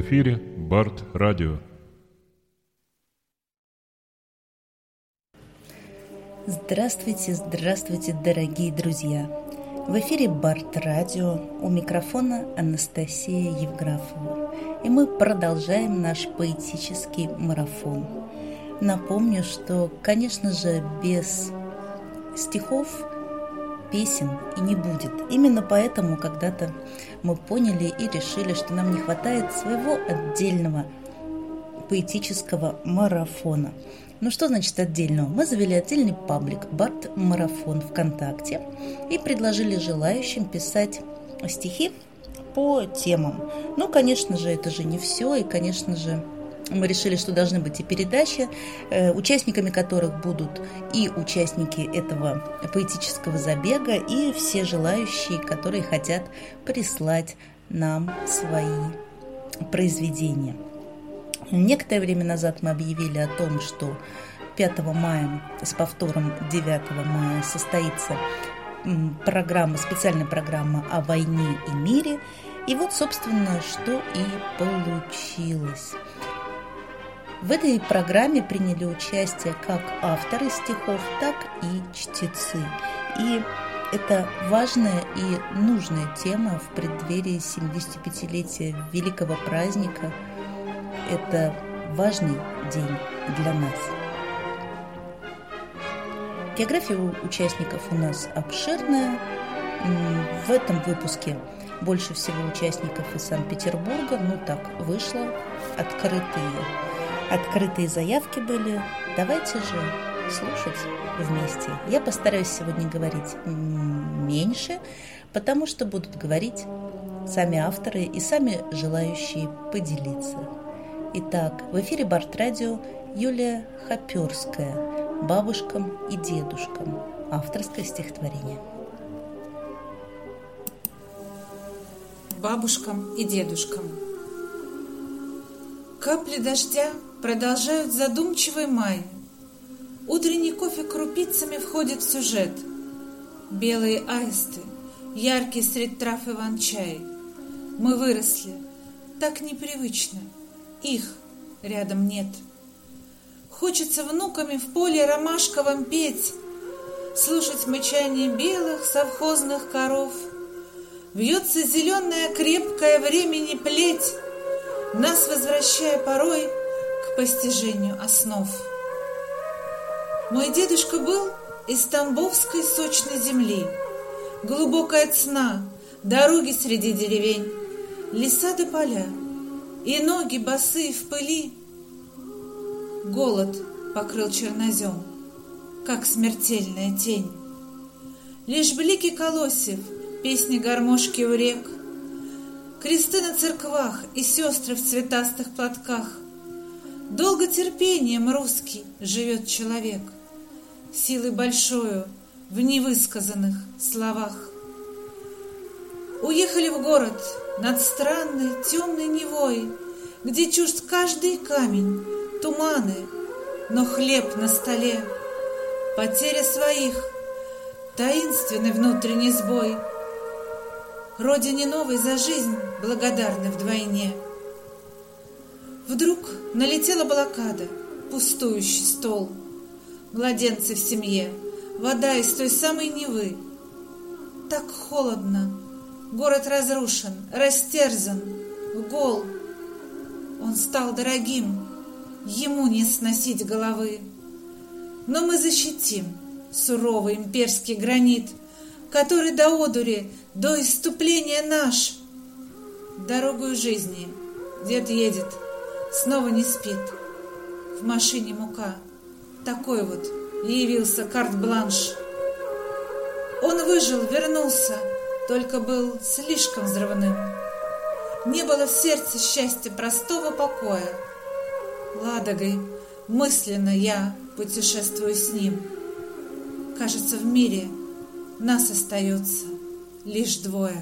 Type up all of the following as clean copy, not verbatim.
эфире Барт Радио. Здравствуйте, здравствуйте, дорогие друзья! В эфире Барт Радио, у микрофона Анастасия Евграфова. И мы продолжаем наш поэтический марафон. Напомню, что, конечно же, без стихов песен и не будет. Именно поэтому когда-то мы поняли и решили, что нам не хватает своего отдельного поэтического марафона. Ну что значит отдельного? Мы завели отдельный паблик «Барт Марафон» ВКонтакте и предложили желающим писать стихи по темам. Ну, конечно же, это же не все, и, конечно же, мы решили, что должны быть и передачи, участниками которых будут и участники этого поэтического забега, и все желающие, которые хотят прислать нам свои произведения. Некоторое время назад мы объявили о том, что 5 мая с повтором 9 мая состоится специальная программа о войне и мире. И вот, собственно, что и получилось. В этой программе приняли участие как авторы стихов, так и чтецы. И это важная и нужная тема в преддверии 75-летия великого праздника. Это важный день для нас. География участников у нас обширная. В этом выпуске больше всего участников из Санкт-Петербурга. Ну так вышло. Открытые заявки были. Давайте же слушать вместе. Я постараюсь сегодня говорить меньше, потому что будут говорить сами авторы и сами желающие поделиться. Итак, в эфире Барт Радио Юлия Хоперская «Бабушкам и дедушкам». Авторское стихотворение. Бабушкам и дедушкам. Капли дождя продолжают задумчивый май. Утренний кофе крупицами входит в сюжет. Белые аисты, яркий средь трав иван-чай. Мы выросли, так непривычно, их рядом нет. Хочется внуками в поле ромашковом петь, слушать мычание белых совхозных коров. Вьется зеленая крепкая времени плеть, нас возвращая порой к постижению основ. Мой дедушка был из тамбовской сочной земли. Глубокая цна, дороги среди деревень, леса до поля, и ноги босые в пыли. Голод покрыл чернозем, как смертельная тень. Лишь блики колосьев, песни гармошки у рек, кресты на церквах и сестры в цветастых платках. Долго терпением русский живет человек, силой большою в невысказанных словах. Уехали в город над странной темной Невой, где чужд каждый камень, туманы, но хлеб на столе. Потеря своих, таинственный внутренний сбой. Родине новой за жизнь благодарны вдвойне. Вдруг налетела блокада, пустующий стол. Младенцы в семье, вода из той самой Невы. Так холодно, город разрушен, растерзан, гол. Он стал дорогим, ему не сносить головы. Но мы защитим суровый имперский гранит, который до одури, до исступления наш. Дорогою жизни дед едет, снова не спит. В машине мука, такой вот явился карт-бланш. Он выжил, вернулся, только был слишком взрывным. Не было в сердце счастья простого покоя. Ладогой мысленно я путешествую с ним. Кажется, в мире нас остается лишь двое.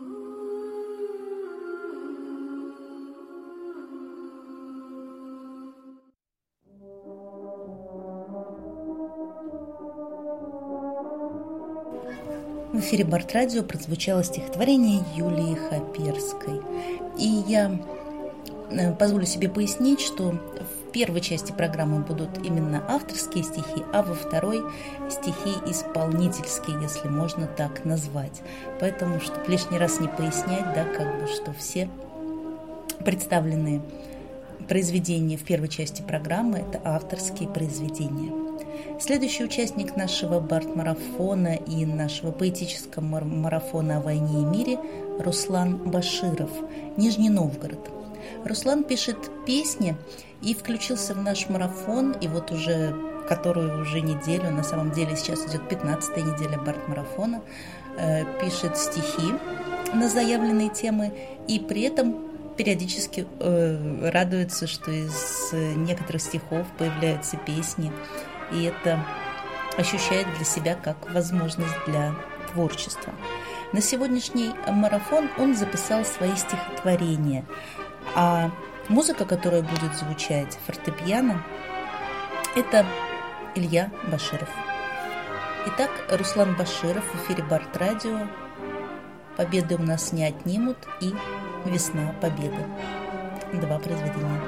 В эфире Барт Радио прозвучало стихотворение Юлии Хоперской. И я позволю себе пояснить, что в первой части программы будут именно авторские стихи, а во второй стихи исполнительские, если можно так назвать. Поэтому, чтобы лишний раз не пояснять, что все представленные произведения в первой части программы – это авторские произведения. Следующий участник нашего бард-марафона и нашего поэтического марафона о войне и мире – Руслан Баширов, Нижний Новгород. Руслан пишет песни и включился в наш марафон, и вот уже которую уже неделю, на самом деле сейчас идет 15-я неделя бард-марафона, пишет стихи на заявленные темы, и при этом периодически радуется, что из некоторых стихов появляются песни, и это ощущает для себя как возможность для творчества. На сегодняшний марафон он записал свои стихотворения, а музыка, которая будет звучать, фортепиано, это Илья Баширов. Итак, Руслан Баширов в эфире Бард-радио. Победы у нас не отнимут и «Весна победы». Два произведения.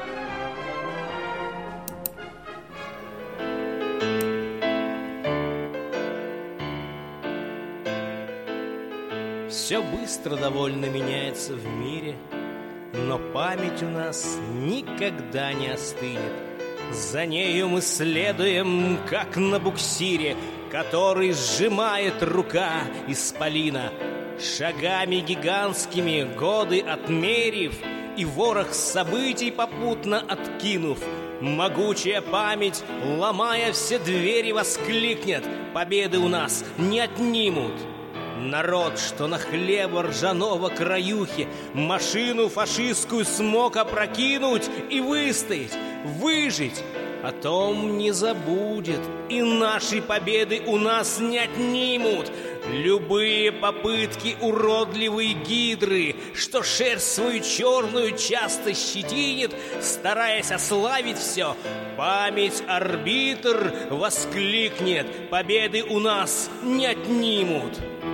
Все быстро довольно меняется в мире, но память у нас никогда не остынет. За нею мы следуем, как на буксире, который сжимает рука исполина. Шагами гигантскими годы отмерив и ворох событий попутно откинув, могучая память, ломая все двери, воскликнет: победы у нас не отнимут. Народ, что на хлеба ржаного краюхи машину фашистскую смог опрокинуть и выстоять, выжить, о том не забудет, и нашей победы у нас не отнимут. Любые попытки уродливой гидры, что шерсть свою черную часто щетинит, стараясь ославить все, память арбитр воскликнет: победы у нас не отнимут.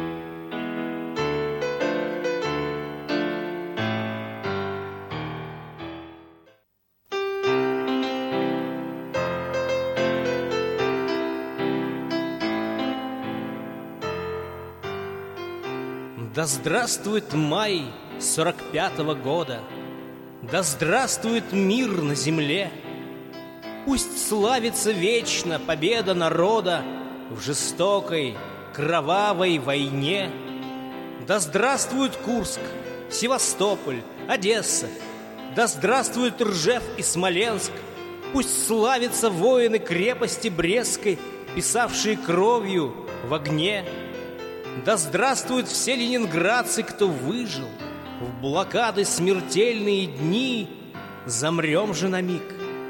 Да здравствует май 45-го года, да здравствует мир на земле. Пусть славится вечно победа народа в жестокой, кровавой войне. Да здравствует Курск, Севастополь, Одесса, да здравствует Ржев и Смоленск. Пусть славятся воины крепости Брестской, писавшие кровью в огне. Да здравствуют все ленинградцы, кто выжил в блокады смертельные дни. Замрем же на миг,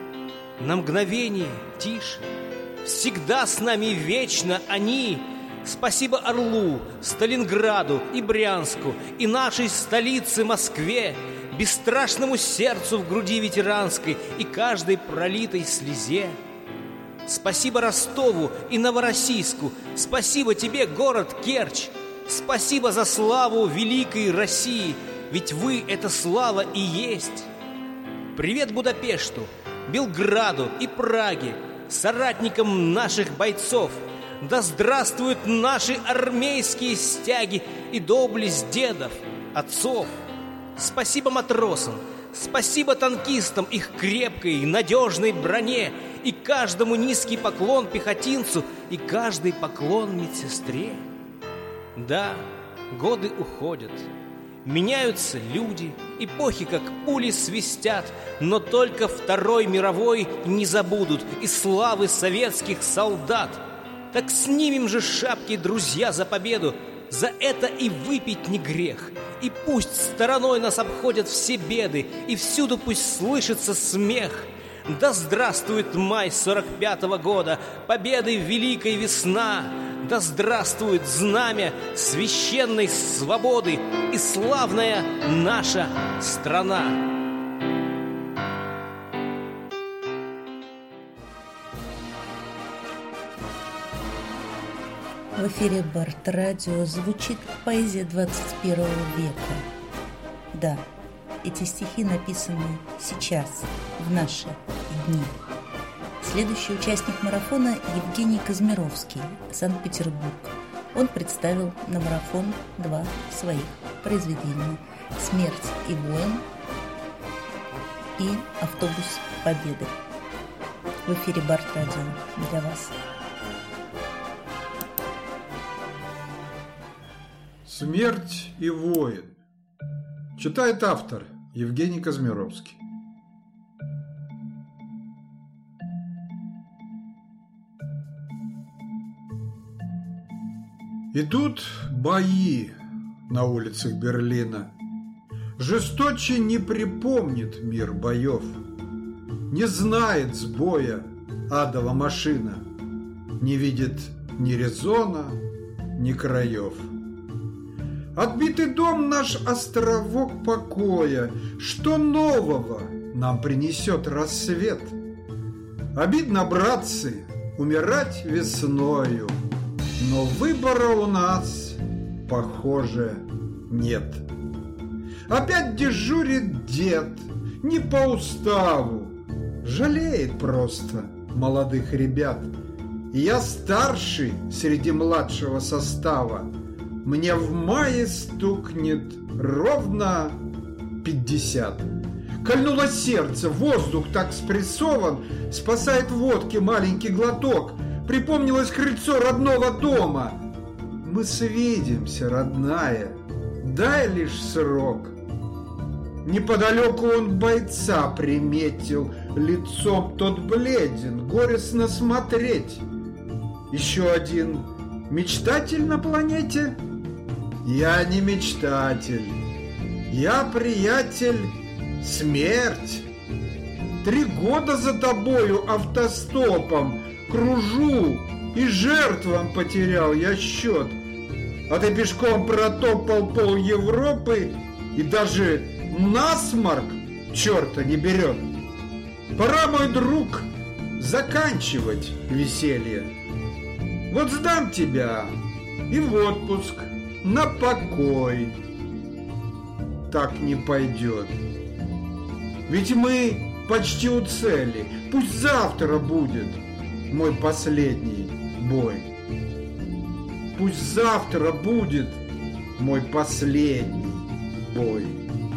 на мгновение тише. Всегда с нами вечно они. Спасибо Орлу, Сталинграду и Брянску, и нашей столице Москве, бесстрашному сердцу в груди ветеранской и каждой пролитой слезе. Спасибо Ростову и Новороссийску, спасибо тебе, город Керчь. Спасибо за славу великой России, ведь вы — это слава и есть. Привет Будапешту, Белграду и Праге, соратникам наших бойцов. Да здравствуют наши армейские стяги и доблесть дедов, отцов. Спасибо матросам, спасибо танкистам, их крепкой, надежной броне, и каждому низкий поклон пехотинцу, и каждый поклон медсестре. Да, годы уходят, меняются люди, эпохи как пули свистят, но только Второй мировой не забудут и славы советских солдат. Так снимем же шапки, друзья, за победу, за это и выпить не грех. И пусть стороной нас обходят все беды, и всюду пусть слышится смех. Да здравствует май 45-го года, победы великой весна. Да здравствует знамя священной свободы и славная наша страна. В эфире Бард-радио звучит поэзия 21 века. Да, эти стихи написаны сейчас, в наши дни. Следующий участник марафона Евгений Казмировский, Санкт-Петербург. Он представил на марафон 2 своих произведения «Смерть и воин» и «Автобус Победы». В эфире Барт-радио для вас. «Смерть и воин». Читает автор Евгений Казмировский. Идут бои на улицах Берлина. Жесточе не припомнит мир боев. Не знает сбоя адова машина. Не видит ни резона, ни краев. Отбитый дом наш островок покоя. Что нового нам принесет рассвет? Обидно, братцы, умирать весною, но выбора у нас, похоже, нет. Опять дежурит дед, не по уставу, жалеет просто молодых ребят. И я старший среди младшего состава. Мне в мае стукнет ровно 50. Кольнуло сердце, воздух так спрессован, спасает водки маленький глоток. Припомнилось крыльцо родного дома. Мы свидимся, родная, дай лишь срок. Неподалеку он бойца приметил, лицом тот бледен, горестно смотреть. Еще один мечтатель на планете? Я не мечтатель, я, приятель, смерть. 3 года за тобою автостопом кружу, и жертвам потерял я счет. А ты пешком протопал пол Европы, и даже насморк черта не берет. Пора, мой друг, заканчивать веселье. Вот сдам тебя и в отпуск, на покой. Так не пойдет. Ведь мы почти у цели. Пусть завтра будет мой последний бой. Пусть завтра будет мой последний бой.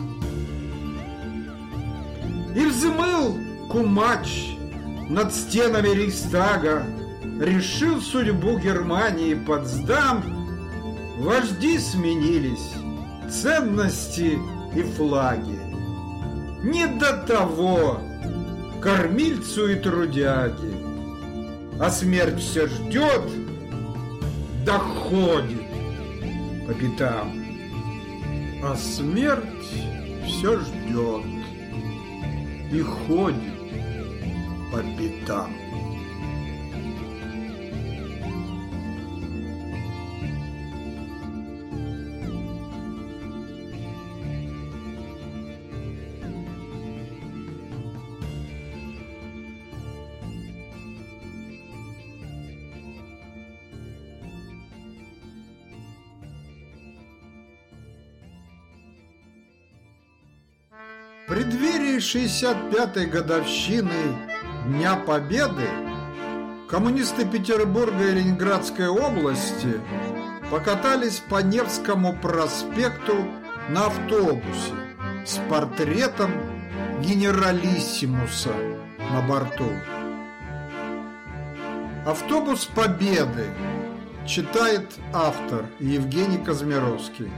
И взмыл Кумач над стенами Рейхстага, решил судьбу Германии Потсдам. Вожди сменились, ценности и флаги. Не до того кормильцу и трудяге. А смерть все ждет, доходит по пятам. А смерть все ждет и ходит по пятам. В преддверии 65-й годовщины Дня Победы коммунисты Петербурга и Ленинградской области покатались по Невскому проспекту на автобусе с портретом генералиссимуса на борту. «Автобус Победы», читает автор Евгений Казмировский.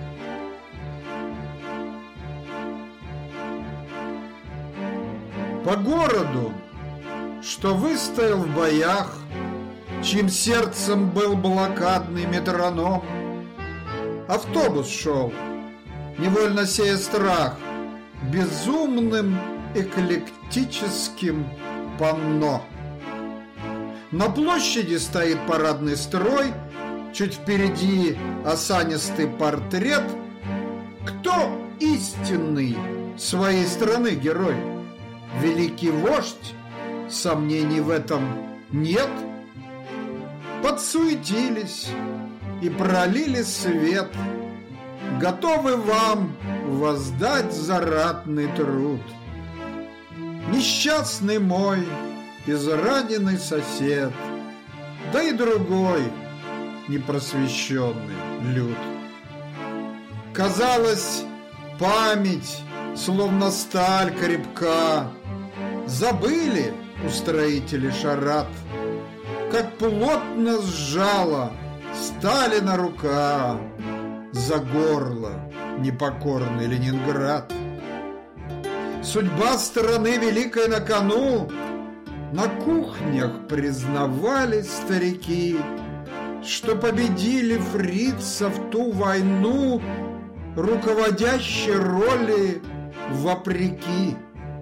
По городу, что выстоял в боях, чьим сердцем был блокадный метроном, автобус шел, невольно сея страх, безумным эклектическим панно. На площади стоит парадный строй, чуть впереди осанистый портрет. Кто истинный своей страны герой? Великий вождь? Сомнений в этом нет. Подсуетились и пролили свет. готовы вам воздать за ратный труд. Несчастный мой израненный сосед, да и другой непросвещенный люд. Казалось, память, словно сталь крепка, забыли устроители шарад, как плотно сжала Сталина рука за горло непокорный Ленинград. Судьба страны великой на кону, на кухнях признавали старики, что победили фрицев ту войну руководящей роли вопреки.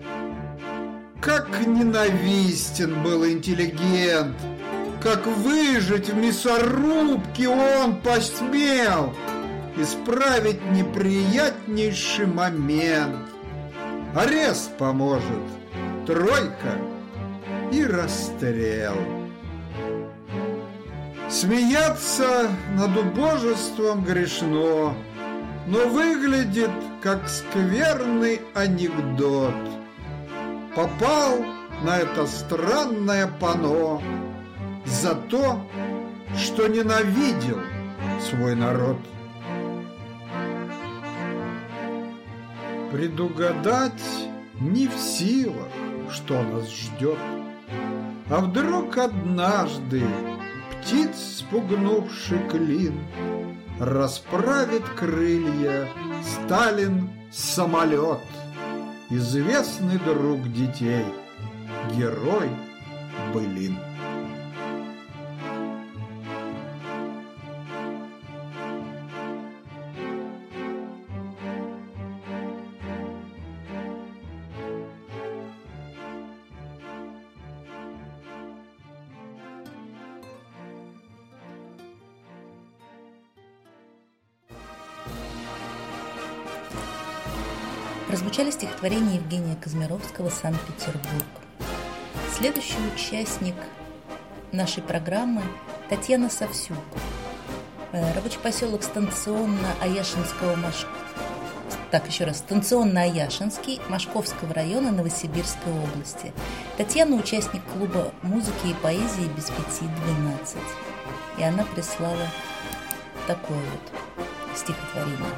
Как ненавистен был интеллигент, как выжить в мясорубке он посмел, исправить неприятнейший момент. Арест поможет, тройка и расстрел. Смеяться над убожеством грешно, но выглядит как скверный анекдот. Попал на это странное панно за то, что ненавидел свой народ. Предугадать не в силах, что нас ждет. А вдруг однажды птиц спугнувший клин расправит крылья Сталин-самолет, известный друг детей, герой былин. Прозвучали стихотворения Евгения Казмировского «Санкт-Петербург». Следующий участник нашей программы – Татьяна Савсюк, рабочий поселок станционно-Аяшинский Машковского района Новосибирской области. Татьяна – участник клуба музыки и поэзии «Без 5:12». И она прислала такое вот стихотворение.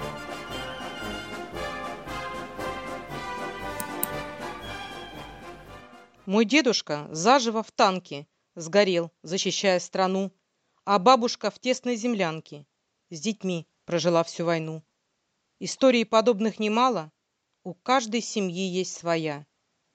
Мой дедушка заживо в танке сгорел, защищая страну, а бабушка в тесной землянке с детьми прожила всю войну. Историй подобных немало, у каждой семьи есть своя.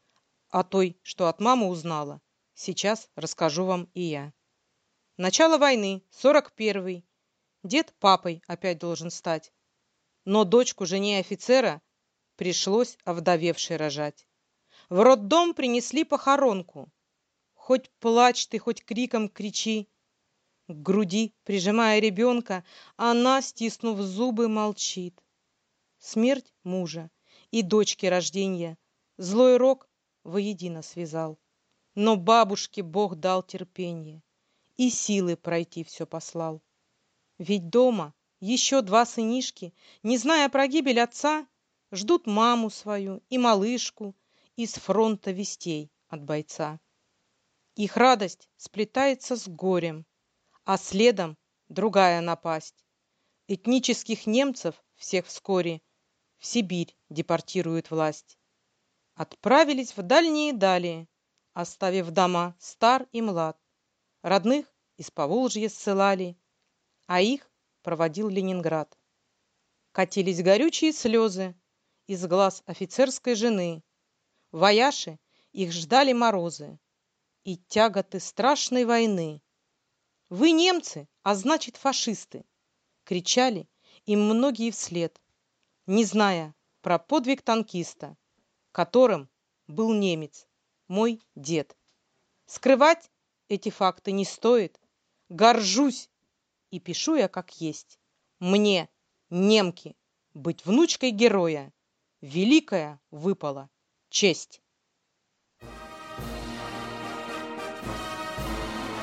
О той, что от мамы узнала, сейчас расскажу вам и я. Начало войны, 41-й. Дед папой опять должен стать. Но дочку жене офицера пришлось овдовевшей рожать. В роддом принесли похоронку. Хоть плачь ты, хоть криком кричи. К груди, прижимая ребенка, она, стиснув зубы, молчит. Смерть мужа и дочки рожденья злой рок воедино связал. Но бабушке Бог дал терпенье и силы пройти все послал. Ведь дома еще 2 сынишки, не зная про гибель отца, ждут маму свою и малышку, из фронта вестей от бойца. Их радость сплетается с горем, а следом другая напасть. Этнических немцев всех вскоре в Сибирь депортирует власть. Отправились в дальние дали, оставив дома стар и млад. Родных из Поволжья ссылали, а их проводил Ленинград. Катились горючие слезы из глаз офицерской жены. В Аяше их ждали морозы и тяготы страшной войны. «Вы немцы, а значит фашисты!» кричали им многие вслед, не зная про подвиг танкиста, которым был немец, мой дед. Скрывать эти факты не стоит. Горжусь и пишу я как есть. Мне, немки, быть внучкой героя великая выпала честь.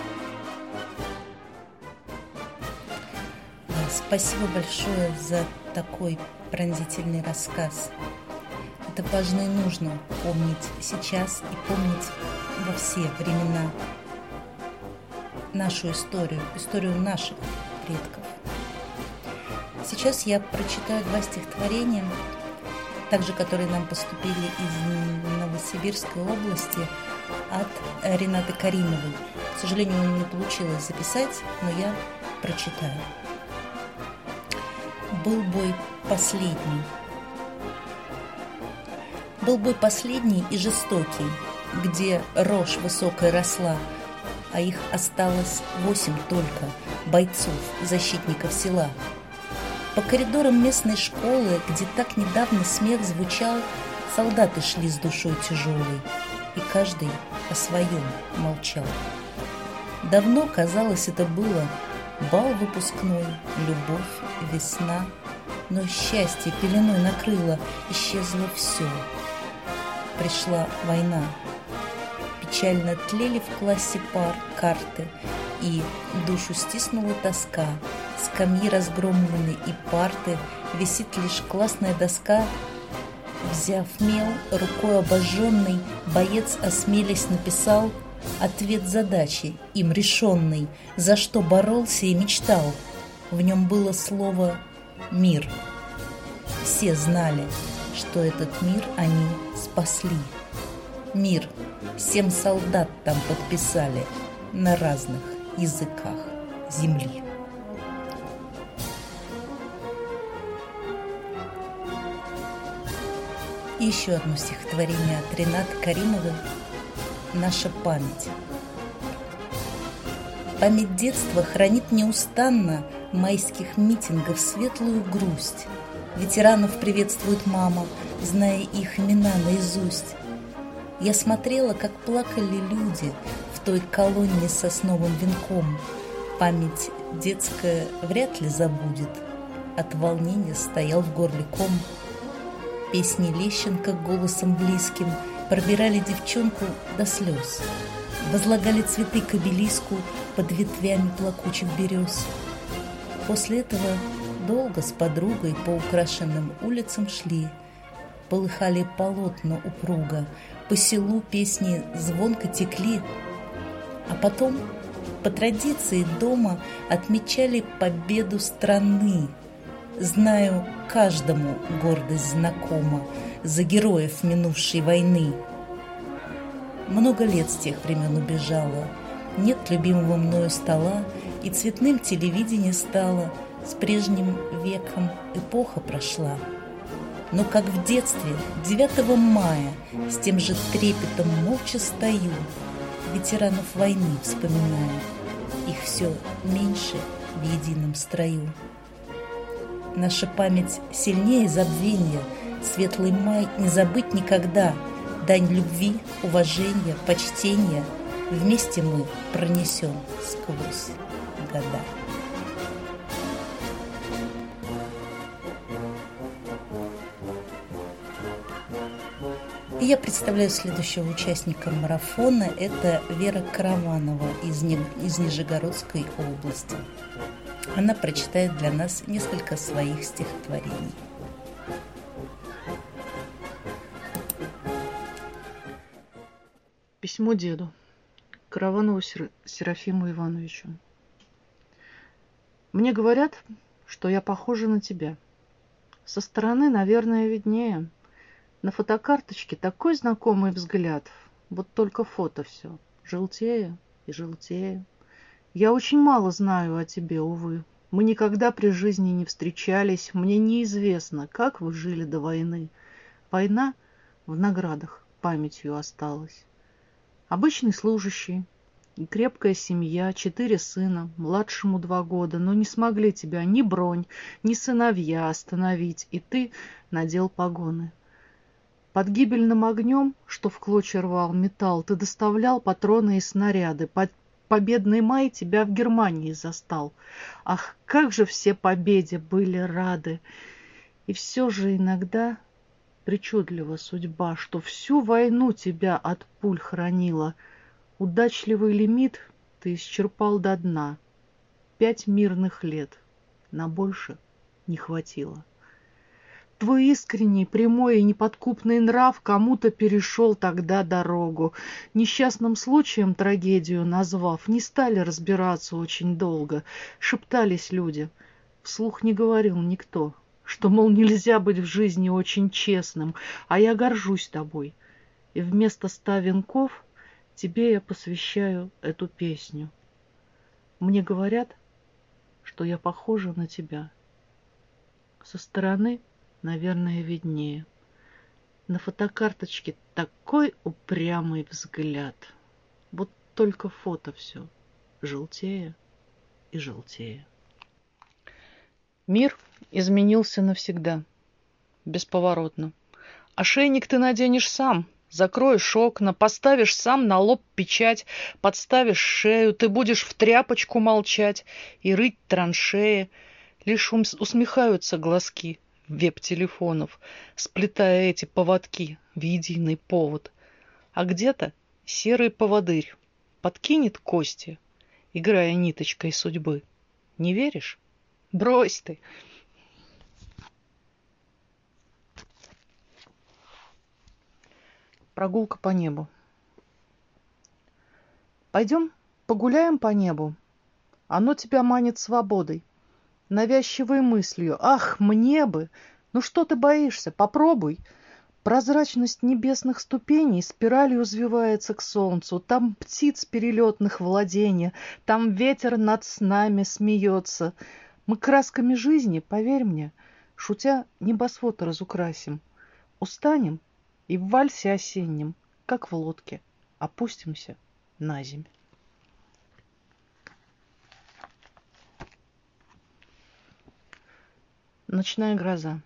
Спасибо большое за такой пронзительный рассказ. Это важно и нужно помнить сейчас и помнить во все времена нашу историю, историю наших предков. Сейчас я прочитаю 2 стихотворения, также которые нам поступили из Новосибирской области от Ренаты Каримовой. К сожалению, не получилось записать, но я прочитаю. Был бой последний. Был бой последний и жестокий, где рожь высокая росла, а их осталось 8 только бойцов, защитников села. По коридорам местной школы, где так недавно смех звучал, солдаты шли с душой тяжелой, и каждый о своем молчал. Давно, казалось, это было бал выпускной, любовь, весна, но счастье пеленой накрыло, исчезло все. Пришла война. Печально тлели в классе пар карты, и душу стиснула тоска. Скамьи разгромлены и парты, висит лишь классная доска. Взяв мел, рукой обожженный, боец, осмелясь, написал ответ задачи, им решенный, за что боролся и мечтал. В нем было слово «мир». Все знали, что этот мир они спасли. Мир 7 солдат там подписали на разных языках земли. И еще одно стихотворение от Ренаты Каримовой «Наша память». Память детства хранит неустанно майских митингов светлую грусть. Ветеранов приветствует мама, зная их имена наизусть. Я смотрела, как плакали люди в той колонне с сосновым венком. Память детская вряд ли забудет. От волнения стоял в горле ком. Песни Лещенко голосом близким пробирали девчонку до слез. Возлагали цветы к обелиску под ветвями плакучих берез. После этого долго с подругой по украшенным улицам шли. Полыхали полотна упруга, по селу песни звонко текли. А потом, по традиции дома, отмечали победу страны. Знаю, каждому гордость знакома за героев минувшей войны. Много лет с тех времен убежало, нет любимого мною стола, и цветным телевидение стало, с прежним веком эпоха прошла. Но как в детстве, 9 мая, с тем же трепетом молча стою, ветеранов войны вспоминаю, их все меньше в едином строю. Наша память сильнее забвенья, светлый май не забыть никогда, дань любви, уважения, почтения вместе мы пронесем сквозь года. И я представляю следующего участника марафона. Это Вера Караванова из Нижегородской области. Она прочитает для нас несколько своих стихотворений. Письмо деду Караванову Серафиму Ивановичу. Мне говорят, что я похожа на тебя. Со стороны, наверное, виднее. На фотокарточке такой знакомый взгляд. Вот только фото все. Желтее и желтее. Я очень мало знаю о тебе, увы. Мы никогда при жизни не встречались. Мне неизвестно, как вы жили до войны. Война в наградах памятью осталась. Обычный служащий и крепкая семья, 4 сына, младшему 2 года, но не смогли тебя ни бронь, ни сыновья остановить, и ты надел погоны. Под гибельным огнем, что в клочья рвал металл, ты доставлял патроны и снаряды. Победный май тебя в Германии застал. Ах, как же все победе были рады! И все же иногда причудлива судьба, что всю войну тебя от пуль хранила. Удачливый лимит ты исчерпал до дна. 5 мирных лет, на больше не хватило. твой искренний, прямой и неподкупный нрав кому-то перешел тогда дорогу. Несчастным случаем трагедию назвав, не стали разбираться очень долго. Шептались люди. Вслух не говорил никто, что, мол, нельзя быть в жизни очень честным, а я горжусь тобой. И вместо 100 венков тебе я посвящаю эту песню. Мне говорят, что я похожа на тебя. Со стороны, наверное, виднее. На фотокарточке такой упрямый взгляд. Вот только фото все желтее и желтее. Мир изменился навсегда, бесповоротно. Ошейник ты наденешь сам, закроешь окна, поставишь сам на лоб печать, подставишь шею, ты будешь в тряпочку молчать и рыть траншеи. Лишь усмехаются глазки веб-телефонов, сплетая эти поводки в единый повод. А где-то серый поводырь подкинет кости, играя ниточкой судьбы. Не веришь? Брось ты! Прогулка по небу. Пойдем погуляем по небу. Оно тебя манит свободой, навязчивой мыслью. Ах, мне бы! Ну что ты боишься? Попробуй. Прозрачность небесных ступеней спиралью взвивается к солнцу. Там птиц перелетных владения, там ветер над снами смеется. Мы красками жизни, поверь мне, шутя, небосвод разукрасим. Устанем и в вальсе осеннем, как в лодке, опустимся на земь. Ночная гроза.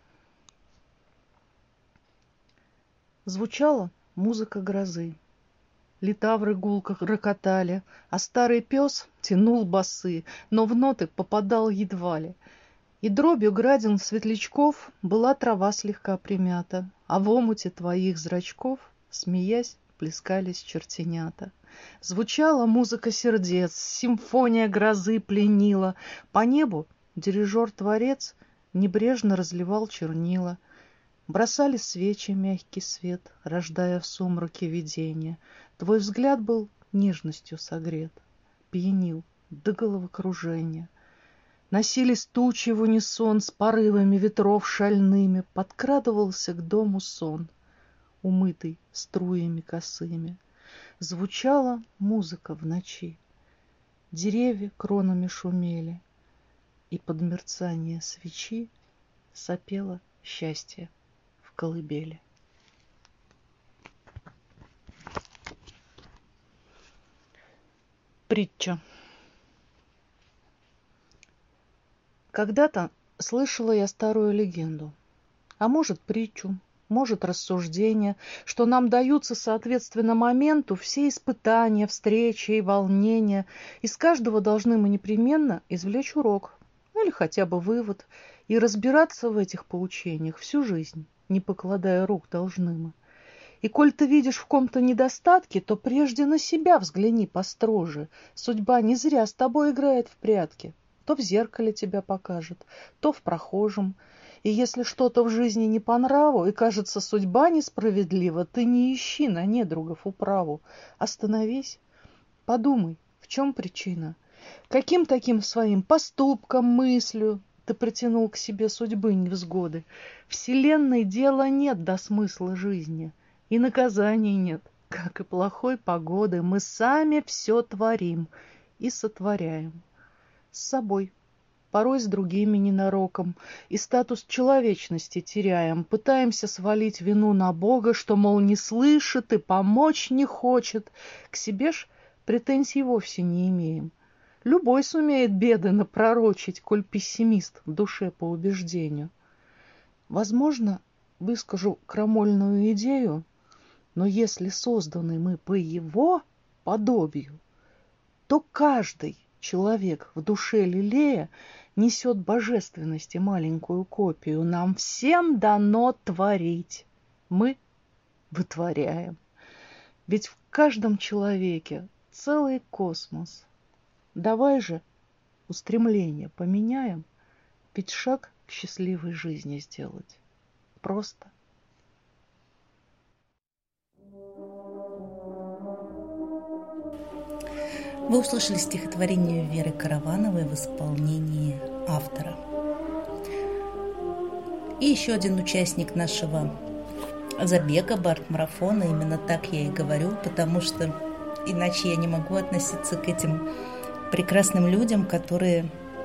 Звучала музыка грозы. Литавры гулко рокотали, а старый пес тянул басы, но в ноты попадал едва ли. И дробью градин светлячков была трава слегка примята, а в омуте твоих зрачков, смеясь, плескались чертенята. Звучала музыка сердец, симфония грозы пленила. По небу дирижер-творец небрежно разливал чернила. Бросали свечи мягкий свет, рождая в сумраке видение. Твой взгляд был нежностью согрет, пьянил до головокружения. Носились тучи в унисон с порывами ветров шальными, подкрадывался к дому сон, умытый струями косыми. Звучала музыка в ночи, деревья кронами шумели, и под мерцание свечи сопело счастье в колыбели. Притча. Когда-то слышала я старую легенду, а может притчу, может рассуждение, что нам даются соответственно моменту все испытания, встречи и волнения. Из каждого должны мы непременно извлечь урок, или хотя бы вывод, и разбираться в этих поучениях всю жизнь, не покладая рук должны мы. И коль ты видишь в ком-то недостатки, то прежде на себя взгляни построже. Судьба не зря с тобой играет в прятки. То в зеркале тебя покажет, то в прохожем. И если что-то в жизни не по нраву, и кажется судьба несправедлива, ты не ищи на недругов управу. Остановись, подумай, в чем причина. Каким таким своим поступком, мыслью ты притянул к себе судьбы невзгоды? Вселенной дела нет до смысла жизни, и наказаний нет, как и плохой погоды. Мы сами все творим и сотворяем. С собой, порой с другими ненароком, и статус человечности теряем. Пытаемся свалить вину на Бога, что, мол, не слышит и помочь не хочет. К себе ж претензий вовсе не имеем. Любой сумеет беды напророчить, коль пессимист в душе по убеждению. Возможно, выскажу крамольную идею, но если созданы мы по его подобию, то каждый человек в душе лелея несет божественности маленькую копию. Нам всем дано творить. Мы вытворяем. Ведь в каждом человеке целый космос. Давай же устремление поменяем, ведь шаг к счастливой жизни сделать просто. Вы услышали стихотворение Веры Каравановой в исполнении автора. И еще один участник нашего забега, Барт-марафона, именно так я и говорю, потому что иначе я не могу относиться к этим прекрасным людям, которые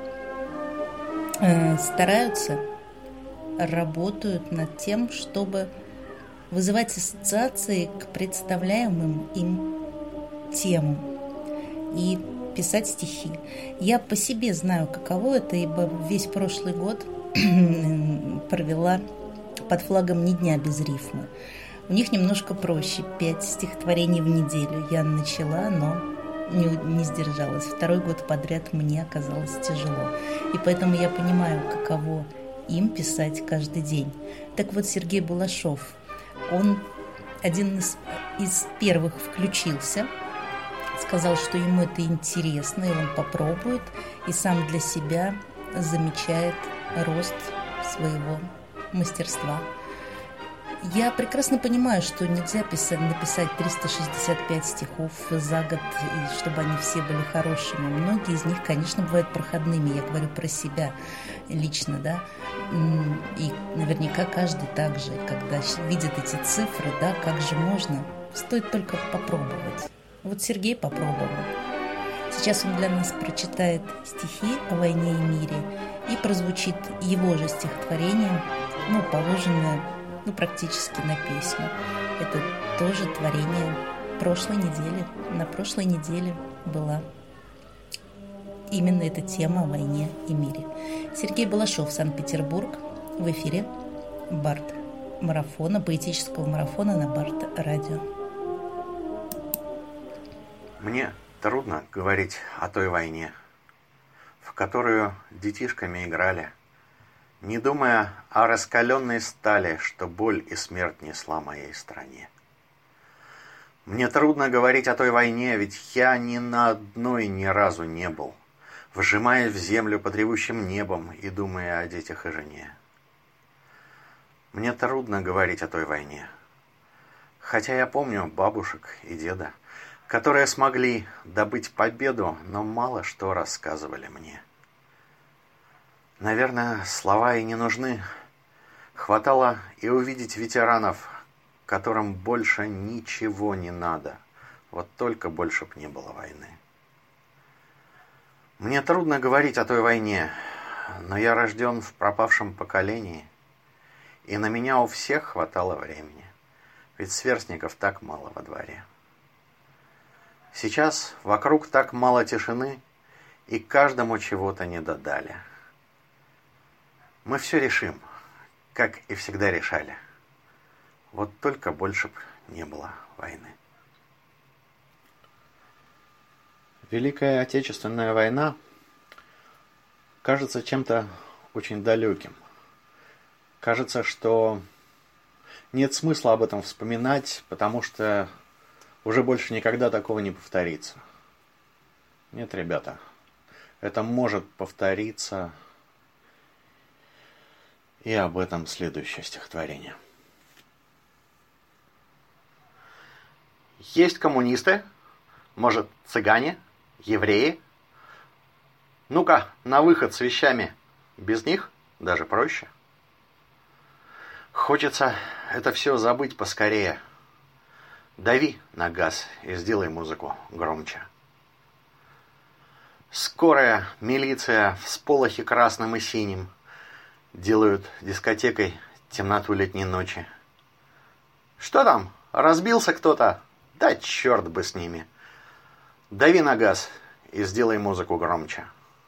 стараются, работают над тем, чтобы вызывать ассоциации к представляемым им темам и писать стихи. Я по себе знаю, каково это, ибо весь прошлый год провела под флагом «Ни дня без рифмы». У них немножко проще, 5 стихотворений в неделю. Я начала, но не сдержалась. 2-й год подряд мне оказалось тяжело. И поэтому я понимаю, каково им писать каждый день. Так вот, Сергей Балашов, он один из первых включился, сказал, что ему это интересно, и он попробует, и сам для себя замечает рост своего мастерства. Я прекрасно понимаю, что нельзя написать 365 стихов за год, и чтобы они все были хорошими. Многие из них, конечно, бывают проходными. Я говорю про себя лично, да. И наверняка каждый так же, когда видит эти цифры, да, как же можно, стоит только попробовать. Вот Сергей попробовал. Сейчас он для нас прочитает стихи о войне и мире, и прозвучит его же стихотворение, положенное, практически на песню. Это тоже творение прошлой недели. На прошлой неделе была именно эта тема о войне и мире. Сергей Балашов, Санкт-Петербург, в эфире Барт-марафона, поэтического марафона на Барт-радио. Мне трудно говорить о той войне, в которую детишками играли, не думая о раскаленной стали, что боль и смерть несла моей стране. Мне трудно говорить о той войне, ведь я ни на одной ни разу не был, вжимаясь в землю под ревущим небом и думая о детях и жене. Мне трудно говорить о той войне, хотя я помню бабушек и деда, которые смогли добыть победу, но мало что рассказывали мне. Наверное, слова и не нужны. Хватало и увидеть ветеранов, которым больше ничего не надо. Вот только больше б не было войны. Мне трудно говорить о той войне, но я рожден в пропавшем поколении, и на меня у всех хватало времени, ведь сверстников так мало во дворе. Сейчас вокруг так мало тишины, и каждому чего-то не додали. Мы все решим, как и всегда решали. Вот только больше б не было войны. Великая Отечественная война кажется чем-то очень далеким. Кажется, что нет смысла об этом вспоминать, потому что уже больше никогда такого не повторится. Нет, ребята, это может повториться, и об этом следующее стихотворение. Есть коммунисты, может, цыгане, евреи? Ну-ка, на выход с вещами. Без них даже проще. Хочется это все забыть поскорее. Дави на газ и сделай музыку громче. Скорая, милиция, всполохи красным и синим делают дискотекой темноту летней ночи. Что там? Разбился кто-то? Да черт бы с ними. Дави на газ и сделай музыку громче.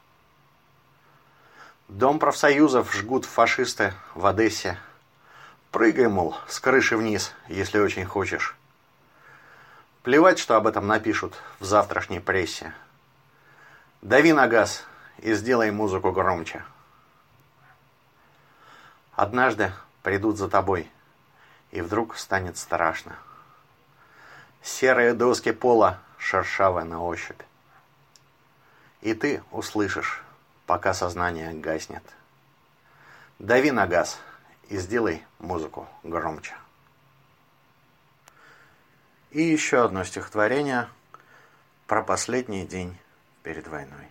Дом профсоюзов жгут фашисты в Одессе. Прыгай, мол, с крыши вниз, если очень хочешь. Плевать, что об этом напишут в завтрашней прессе. Дави на газ и сделай музыку громче. Однажды придут за тобой, и вдруг станет страшно. Серые доски пола шершавые на ощупь. И ты услышишь, пока сознание гаснет. Дави на газ и сделай музыку громче. И еще одно стихотворение про последний день перед войной.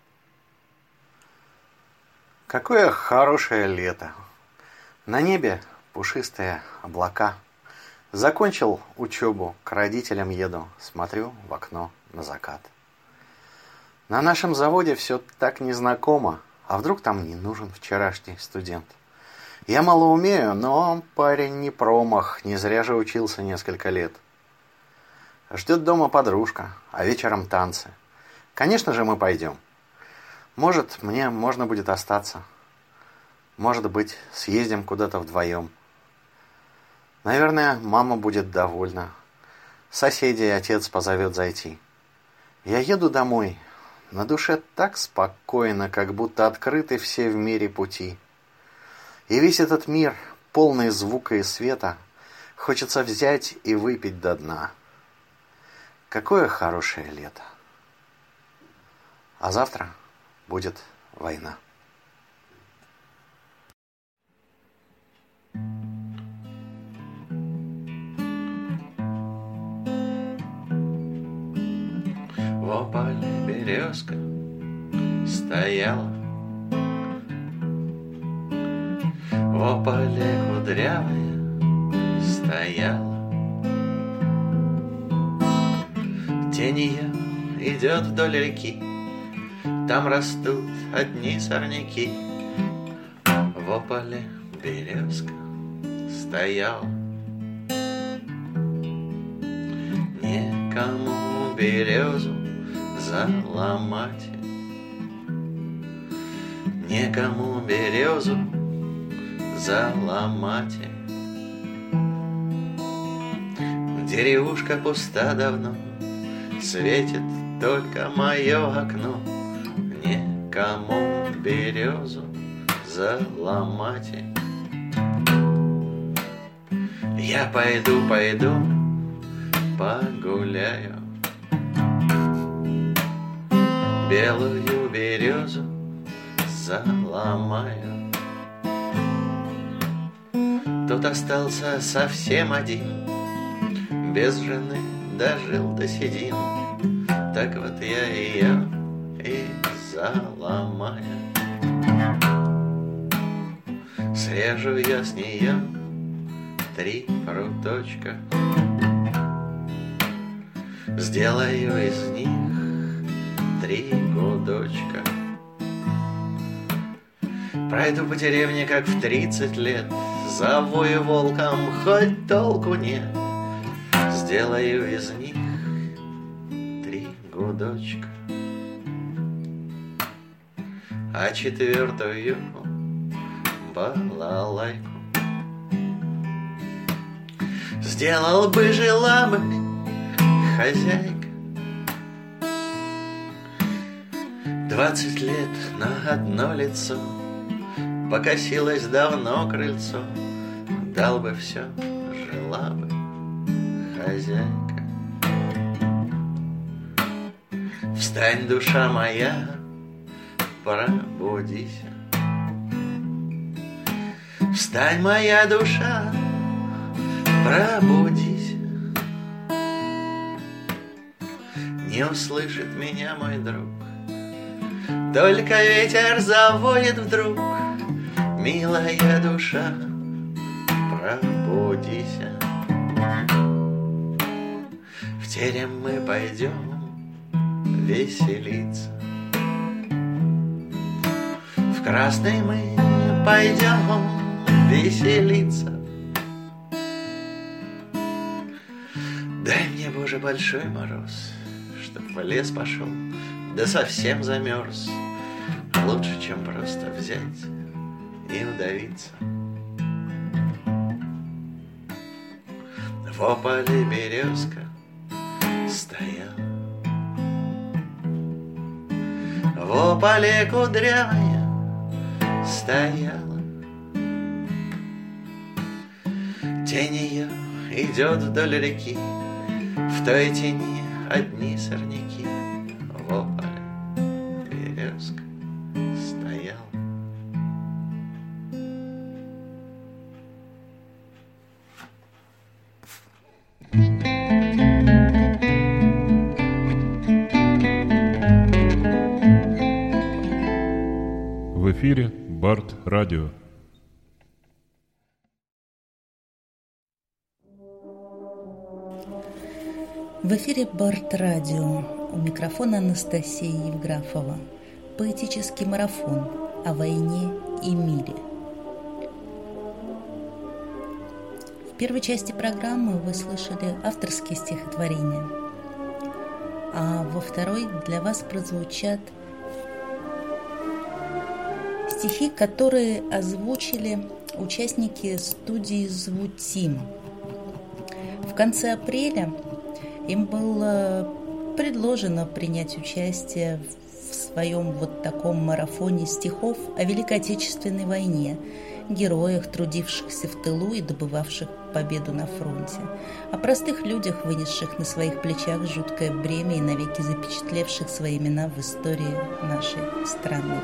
Какое хорошее лето! На небе пушистые облака. Закончил учебу, к родителям еду, смотрю в окно на закат. На нашем заводе все так незнакомо, а вдруг там не нужен вчерашний студент? Я мало умею, но парень не промах, не зря же учился несколько лет. Ждет дома подружка, а вечером танцы. Конечно же, мы пойдем. Может, мне можно будет остаться. Может быть, съездим куда-то вдвоем. Наверное, мама будет довольна. Соседей отец позовет зайти. Я еду домой. На душе так спокойно, как будто открыты все в мире пути. И весь этот мир, полный звука и света, хочется взять и выпить до дна. Какое хорошее лето! А завтра будет война. В ополе березка стояла, в ополе кудрявая стояла. Тень ее идет вдоль реки, там растут одни сорняки. В ополе березка стояла, некому березу заломать, некому березу заломать. Деревушка пуста давно, светит только мое окно, некому березу заломать. Я пойду, погуляю, белую березу заломаю. Тут остался совсем один, без жены дожил до седин. Так вот я ее и заломаю. Срежу я с нее 3 пруточка, сделаю из них 3 гудочка. Пройду по деревне, как в 30 лет, завою волком, хоть толку нет. Сделаю из них 3 гудочка, а 4-ю балалайку. Сделал бы, жила бы хозяйка, 20 лет на одно лицо, покосилось давно крыльцо, дал бы все, жила бы хозяйка. Встань, душа моя, пробудись. Встань, моя душа, пробудись. Не услышит меня мой друг, только ветер завоет вдруг. Милая душа, пробудись. В терем мы пойдем веселиться, в красный мы пойдем веселиться. Дай мне, Боже, большой мороз, чтоб в лес пошел, да совсем замерз. Лучше, чем просто взять и удавиться. В ополе березка стояла, в ополе кудрявая стояла. Тень ее идет вдоль реки, в той тени одни сорняки. В ополе березка стояла. эфире Барт Радио. В эфире Барт Радио. У микрофона Анастасия Евграфова. Поэтический марафон о войне и мире. В первой части программы вы слышали авторские стихотворения, а во второй для вас прозвучат стихи, которые озвучили участники студии «Звутим». В конце апреля им было предложено принять участие в своем вот таком марафоне стихов о Великой Отечественной войне, героях, трудившихся в тылу и добывавших победу на фронте, о простых людях, вынесших на своих плечах жуткое бремя и навеки запечатлевших свои имена в истории нашей страны.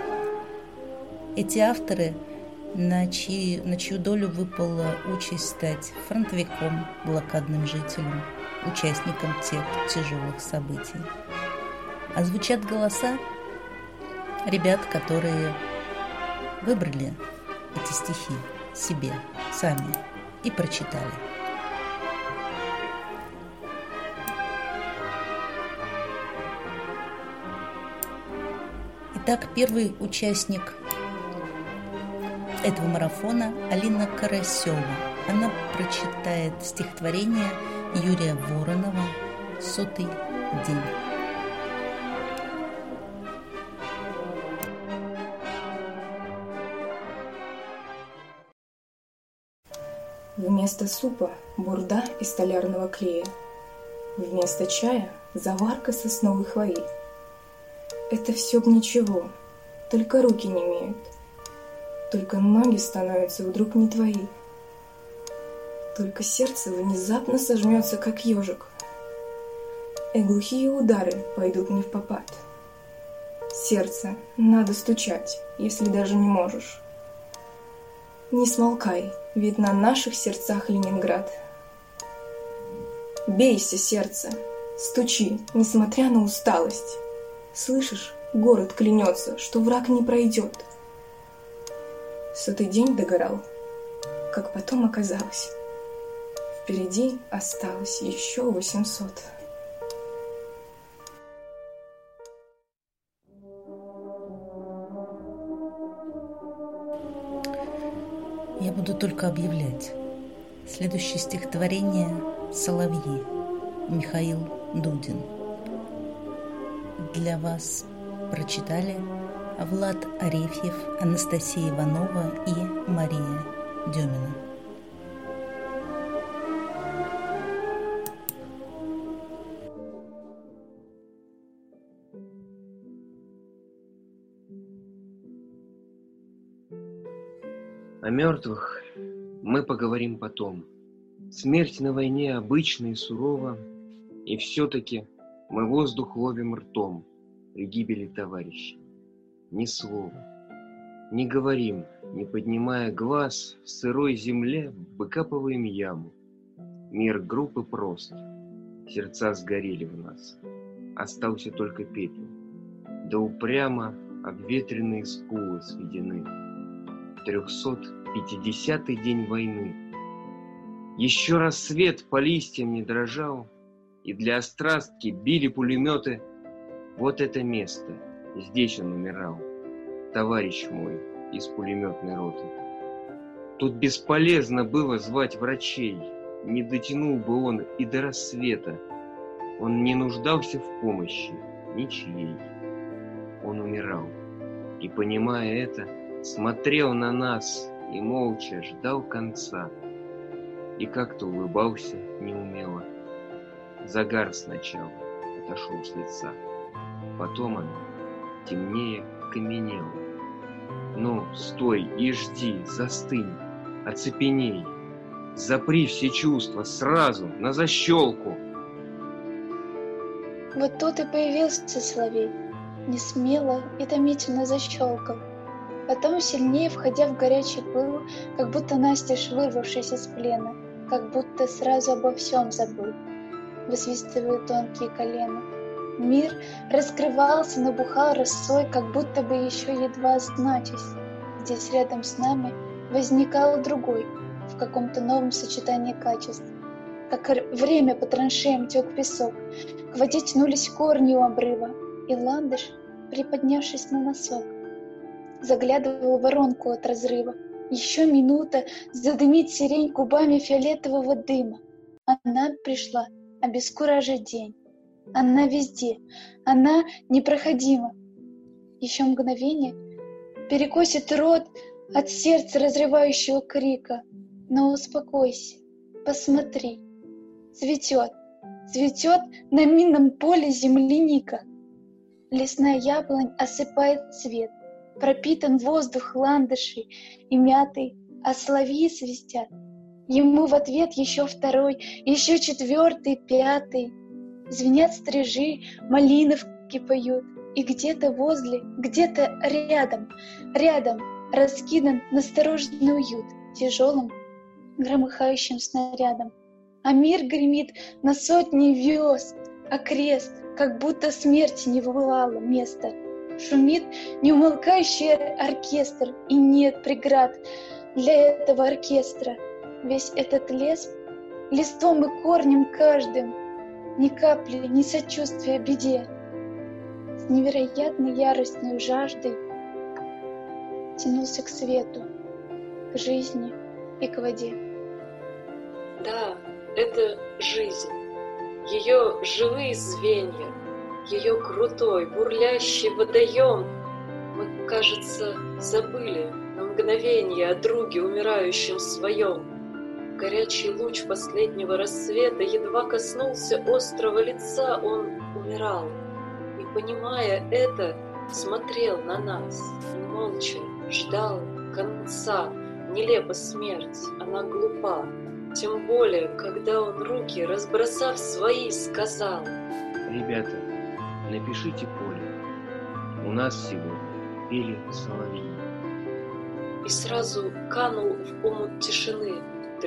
Эти авторы, на чью долю выпала участь стать фронтовиком, блокадным жителем, участником тех тяжелых событий. А звучат голоса ребят, которые выбрали эти стихи себе сами и прочитали. Итак, первый участник этого марафона Алина Карасева. Она прочитает стихотворение Юрия Воронова «100-й день». Вместо супа бурда из столярного клея, вместо чая заварка сосновой хвои. Это все б ничего, только руки не имеют, только ноги становятся вдруг не твои. Только сердце внезапно сожмется, как ежик, и глухие удары пойдут не впопад. Сердце надо стучать, если даже не можешь. Не смолкай, ведь на наших сердцах Ленинград. Бейся, сердце, стучи, несмотря на усталость. Слышишь, город клянется, что враг не пройдет. 100-й день догорал, как потом оказалось. Впереди осталось еще 800. Я буду только объявлять. Следующее стихотворение «Соловьи», Михаил Дудин. Для вас прочитали Влад Арефьев, Анастасия Иванова и Мария Демина. О мертвых мы поговорим потом. Смерть на войне обычна и сурова, и все-таки мы воздух ловим ртом при гибели товарищей. Ни слова не говорим, не поднимая глаз, в сырой земле выкапываем яму. Мир группы прост, сердца сгорели в нас, остался только пепел, да упрямо обветренные скулы сведены. 350-й день войны. Еще раз свет по листьям не дрожал, и для острастки били пулеметы. Вот это место, здесь он умирал, товарищ мой из пулеметной роты. Тут бесполезно было звать врачей, не дотянул бы он и до рассвета. Он не нуждался в помощи ничьей. Он умирал, и, понимая это, смотрел на нас и молча ждал конца. И как-то улыбался неумело. Загар сначала отошел с лица, потом оно темнее каменело. Ну, стой и жди, застынь, оцепеней, запри все чувства сразу, на защелку. Вот тут и появился соловей, не смело и томительно защелкал. Потом, сильнее входя в горячий пыл, как будто настежь вырвавшись из плена, как будто сразу обо всем забыл, высвистывают тонкие колена. Мир раскрывался, набухал росой, как будто бы еще едва значась. Здесь рядом с нами возникал другой, в каком-то новом сочетании качеств. Как время по траншеям тек песок, к воде тянулись корни у обрыва, и ландыш, приподнявшись на носок, заглядывал в воронку от разрыва. Еще минута, задымит сирень губами фиолетового дыма. Она пришла обескуражить день. Она везде, она непроходима. Еще мгновение перекосит рот от сердца разрывающего крика. Но успокойся, посмотри. Цветет, цветет на минном поле земляника. Лесная яблонь осыпает цвет. Пропитан воздух ландышей и мятой, а соловьи свистят. Ему в ответ еще второй, еще четвертый, пятый. Звенят стрижи, малиновки поют, и где-то возле, где-то рядом раскидан настороженный уют тяжелым, громыхающим снарядом. А мир гремит на сотни вёст, а крест, как будто смерти не бывало места. Шумит неумолкающий оркестр, и нет преград для этого оркестра. Весь этот лес, листом и корнем каждым, ни капли, ни сочувствия беде. С невероятной яростной жаждой тянулся к свету, к жизни и к воде. Да, это жизнь, ее живые звенья, ее крутой, бурлящий водоем. Мы, кажется, забыли на мгновение о друге, умирающем своем. Горячий луч последнего рассвета едва коснулся острого лица, он умирал. И, понимая это, смотрел на нас и молча ждал конца. Нелепа смерть, она глупа. Тем более, когда он руки, разбросав свои, сказал: ребята, напишите поле. У нас сегодня пели соловьи. И сразу канул в омут тишины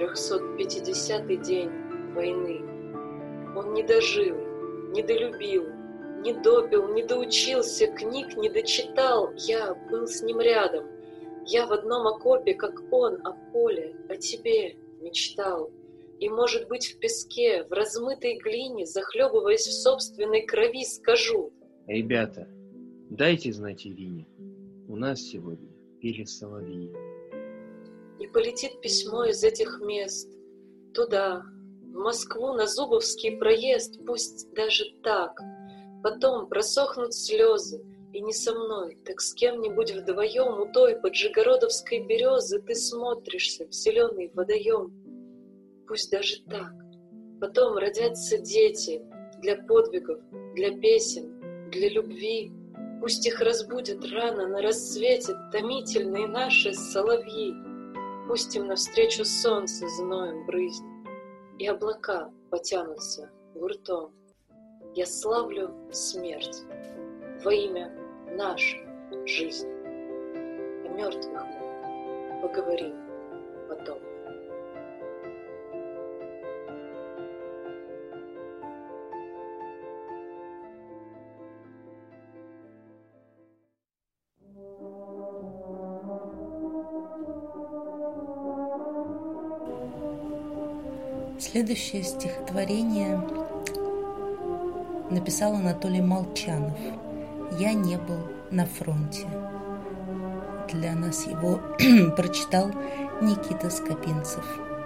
350-й день войны. Он не дожил, не долюбил, не допил, не доучился, книг не дочитал. Я был с ним рядом. Я в одном окопе, как он, о поле, о тебе мечтал. И, может быть, в песке, в размытой глине, захлебываясь в собственной крови, скажу: ребята, дайте знать Ирине, у нас сегодня пели соловьи. И полетит письмо из этих мест туда, в Москву, на Зубовский проезд, пусть даже так. Потом просохнут слезы, и не со мной, так с кем-нибудь вдвоем у той поджигородовской березы ты смотришься в зеленый водоем. Пусть даже так. Потом родятся дети для подвигов, для песен, для любви. Пусть их разбудят рано на рассвете томительные наши соловьи. Пусть им навстречу солнце зноем брызнет, и облака потянутся гуртом. Я славлю смерть во имя нашей жизни. О мертвых мы поговорим потом. Следующее стихотворение написал Анатолий Молчанов. «Я не был на фронте». Для нас его прочитал Никита Скопинцев.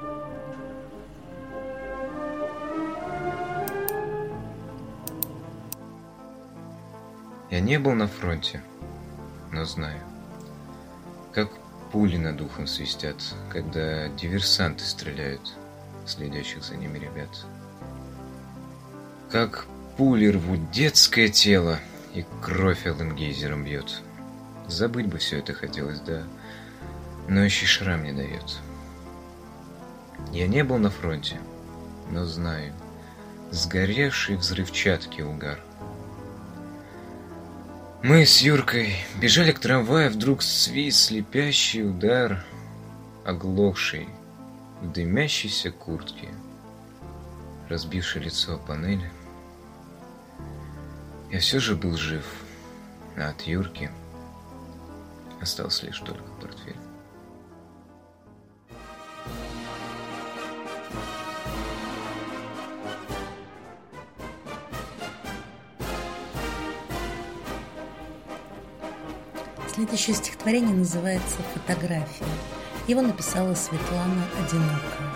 Я не был на фронте, но знаю, как пули над ухом свистят, когда диверсанты стреляют следящих за ними ребят. Как пули рвут детское тело, и кровь эллингейзером бьет. Забыть бы все это хотелось, да, но еще шрам не дает. Я не был на фронте, но знаю, сгоревший взрывчатки угар. Мы с Юркой бежали к трамваю, вдруг свист, слепящий удар, оглохший в дымящейся куртке, разбивший лицо о панель. Я все же был жив, а от Юрки остался лишь только портфель. Следующее стихотворение называется «Фотография». Его написала Светлана Одинокая.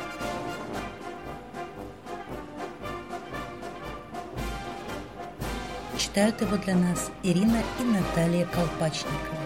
Читают его для нас Ирина и Наталья Колпачникова.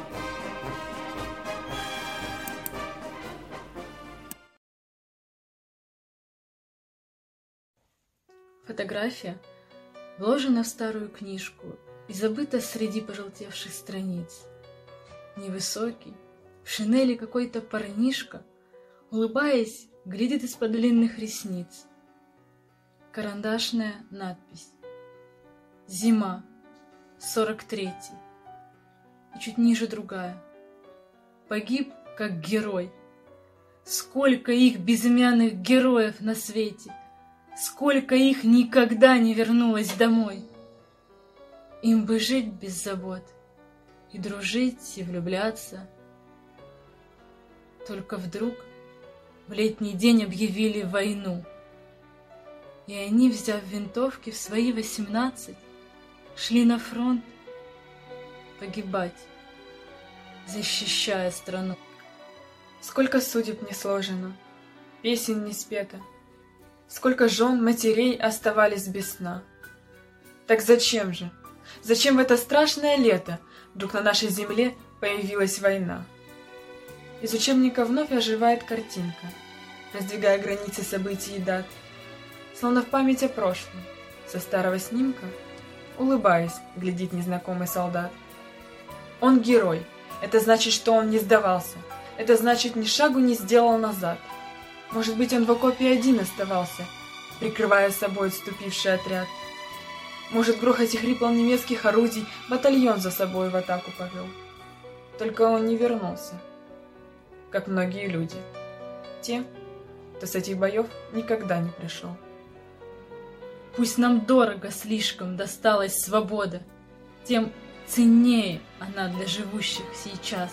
Фотография вложена в старую книжку и забыта среди пожелтевших страниц. Невысокий, в шинели какой-то парнишка, улыбаясь, глядит из-под длинных ресниц. Карандашная надпись. Зима, 43-й. И чуть ниже другая. Погиб, как герой. Сколько их безымянных героев на свете! Сколько их никогда не вернулось домой! Им бы жить без забот, и дружить, и влюбляться. Только вдруг в летний день объявили войну. И они, взяв винтовки в свои 18, шли на фронт погибать, защищая страну. Сколько судеб не сложено, песен не спето, сколько жен, матерей оставались без сна. Так зачем же? Зачем в это страшное лето вдруг на нашей земле появилась война? Из учебника вновь оживает картинка, раздвигая границы событий и дат, словно в память о прошлом, со старого снимка, улыбаясь, глядит незнакомый солдат. Он герой, это значит, что он не сдавался, это значит, ни шагу не сделал назад. Может быть, он в окопе один оставался, прикрывая собой отступивший отряд. Может, в грохоте хриплом немецких орудий батальон за собой в атаку повел. Только он не вернулся, как многие люди, те, кто с этих боев никогда не пришел. Пусть нам дорого слишком досталась свобода, тем ценнее она для живущих сейчас.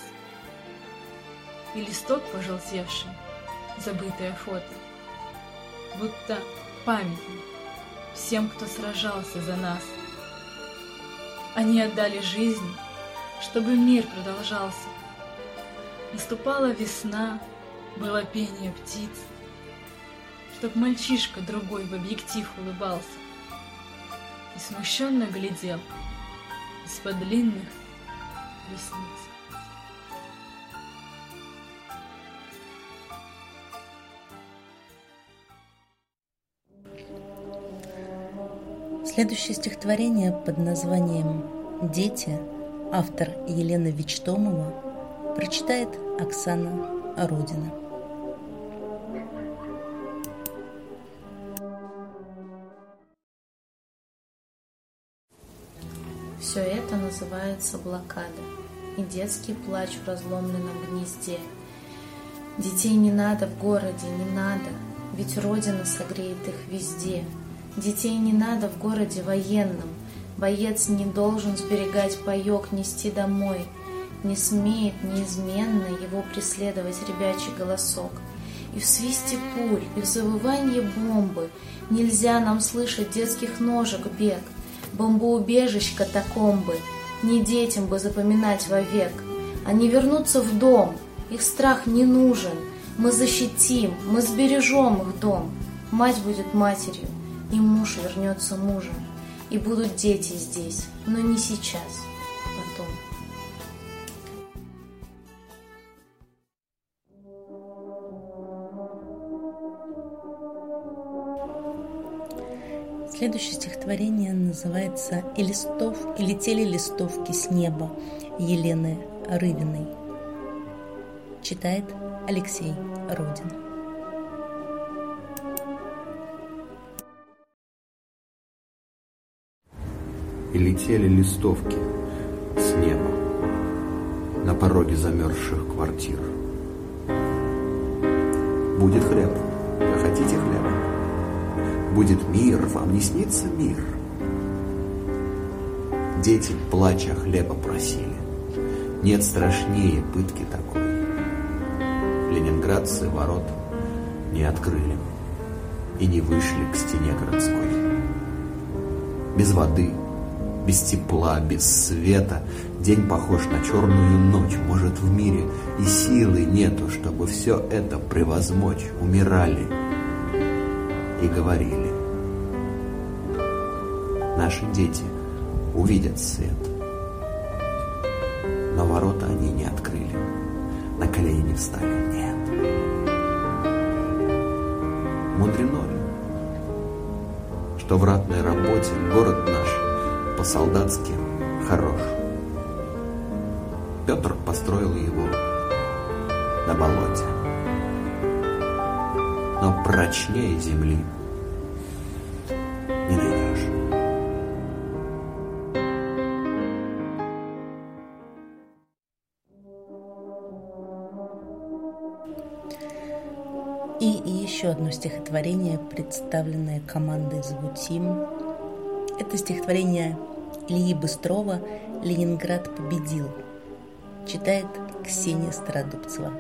И листок пожелтевший, забытое фото, будто памятник всем, кто сражался за нас. Они отдали жизнь, чтобы мир продолжался. Наступала весна, было пение птиц, чтоб мальчишка другой в объектив улыбался и смущенно глядел из-под длинных ресниц. Следующее стихотворение под названием «Дети», автор Елена Вичтомова, прочитает Оксана Родина. Все это называется блокада и детский плач в разломленном гнезде. Детей не надо в городе, не надо, ведь Родина согреет их везде. Детей не надо в городе военном, боец не должен сберегать паёк, нести домой. Не смеет неизменно его преследовать ребячий голосок. И в свисте пуль, и в завывании бомбы нельзя нам слышать детских ножек бег. Бомбоубежищ катакомбы не детям бы запоминать вовек. Они вернутся в дом, их страх не нужен. Мы защитим, мы сбережем их дом. Мать будет матерью, и муж вернется мужем. И будут дети здесь, но не сейчас, потом. Следующее стихотворение называется «И летели листовки с неба» Елены Рывиной. Читает Алексей Родин. И летели листовки с неба на пороге замерзших квартир. Будет хлеб, а хотите хлеба? Будет мир, вам не снится мир? Дети, плача, хлеба просили. Нет страшнее пытки такой. Ленинградцы ворот не открыли и не вышли к стене городской. Без воды, без тепла, без света день похож на черную ночь. Может, в мире и силы нету, чтобы все это превозмочь. Умирали и говорили: наши дети увидят свет. Но ворота они не открыли, на колени не встали, нет. Мудрено ли, что в ратной работе город наш по-солдатски хорош? Петр построил его на болоте, но прочнее земли не найдешь. И еще одно стихотворение, представленное командой «Звутим». Это стихотворение Ильи Быстрова «Ленинград победил». Читает Ксения Стародубцева.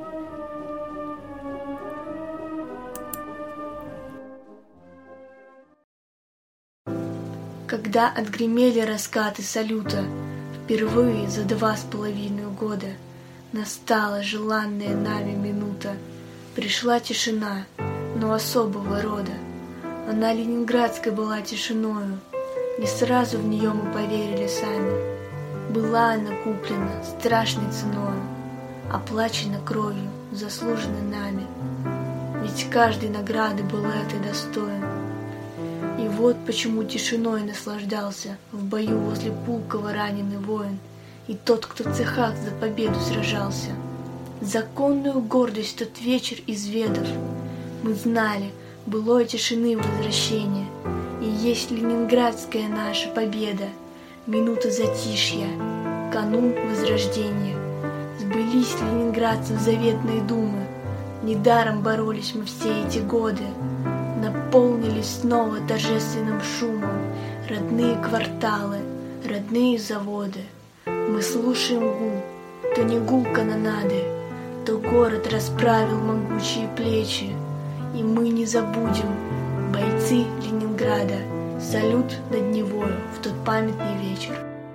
Когда отгремели раскаты салюта, впервые за 2,5 года настала желанная нами минута. Пришла тишина, но особого рода. Она ленинградской была тишиною, не сразу в нее мы поверили сами. Была она куплена страшной ценою, оплачена кровью, заслужена нами. Ведь каждой награды был этой достоин. И вот почему тишиной наслаждался в бою возле Пулково раненый воин и тот, кто в цехах за победу сражался. Законную гордость тот вечер изведав, мы знали былой тишины возвращения, и есть ленинградская наша победа, минута затишья, канун возрождения. Сбылись ленинградцев заветные думы, недаром боролись мы все эти годы, наполнились снова торжественным шумом родные кварталы, родные заводы. Мы слушаем гул, то не гул канонады, то город расправил могучие плечи, и мы не забудем, бойцы Ленинграда, салют над Невою в тот памятный вечер.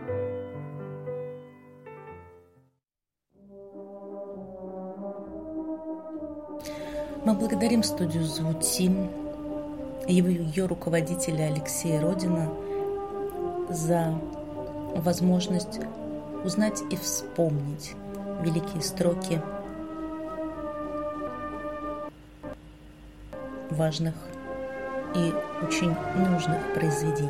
Мы благодарим студию «Звутим», ее руководителя Алексея Родина за возможность узнать и вспомнить великие строки важных и очень нужных произведений.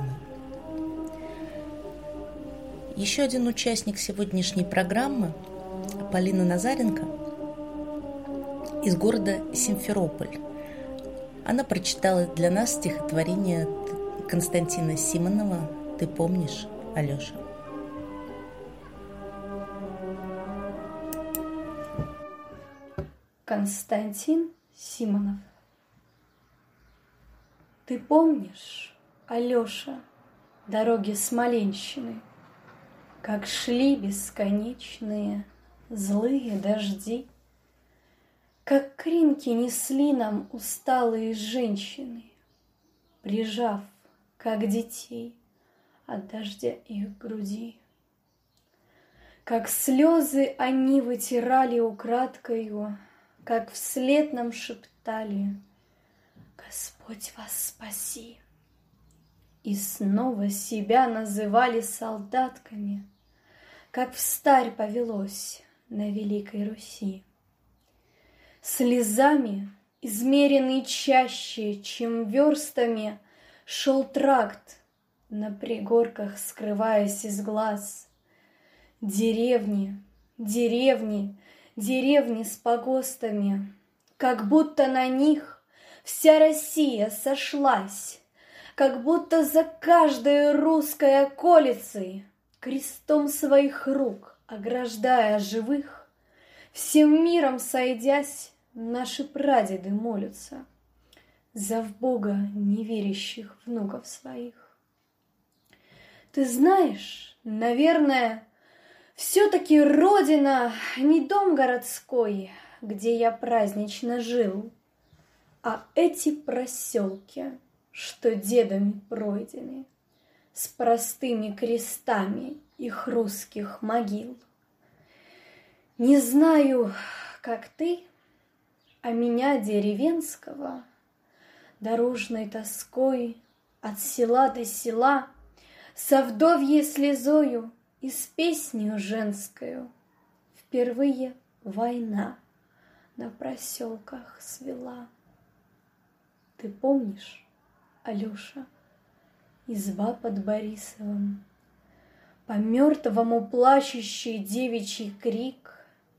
Еще один участник сегодняшней программы, Полина Назаренко, из города Симферополь. Она прочитала для нас стихотворение Константина Симонова «Ты помнишь, Алеша?» Константин Симонов. Ты помнишь, Алеша, дороги Смоленщины, как шли бесконечные злые дожди, как кринки несли нам усталые женщины, прижав, как детей, от дождя их груди. Как слезы они вытирали украдкою, как вслед нам шептали: «Господь вас спаси!» И снова себя называли солдатками, как встарь повелось на Великой Руси. Слезами, измеренный чаще, чем верстами, шел тракт, на пригорках скрываясь из глаз. Деревни, деревни, деревни с погостами, как будто на них вся Россия сошлась, как будто за каждой русской околицей, крестом своих рук ограждая живых, всем миром сойдясь, наши прадеды молятся за в Бога неверящих внуков своих. Ты знаешь, наверное, все-таки родина не дом городской, где я празднично жил, а эти проселки, что дедами пройдены, с простыми крестами их русских могил. Не знаю, как ты, а меня деревенского дорожной тоской от села до села со вдовьей слезою и с песнею женскою впервые война на проселках свела. Ты помнишь, Алёша, изба под Борисовым, по мертвому плачущий девичий крик,